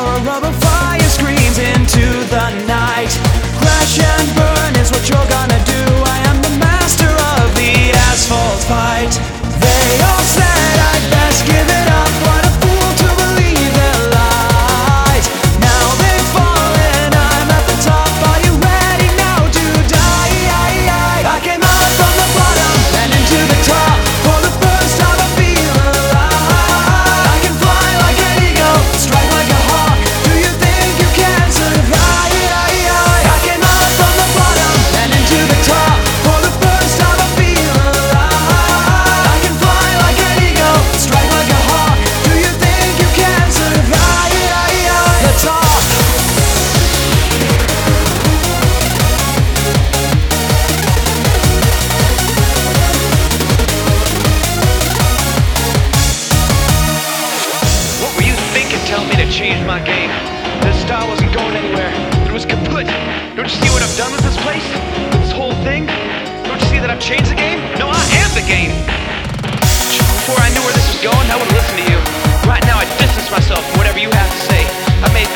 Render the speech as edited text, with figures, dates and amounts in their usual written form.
a rubber fire screams into the night. Crash and burn is what you're gonna do. I am the master of the asphalt fight. They all said I'd best give it up. What a fool to believe their lies. Now they've fallen, I'm at the top. Are you ready now to die? I came out from the bottom and into the top. For the first time I feel alive. I can fly like an eagle, strike like a hawk. Do you think you can survive? I came out from the bottom and into the top. For the first time I feel alive. I can fly like an eagle, strike like a hawk. Do you think you can survive? The top. What were you thinking telling me to change my game? This style wasn't going anywhere. It was kaput. Don't you see what I've done with this place? With this whole thing? Don't you see that I've changed the game? No, I am the game! Before I knew where this was going, I would listen to you. Right now I distance myself from whatever you have to say. I made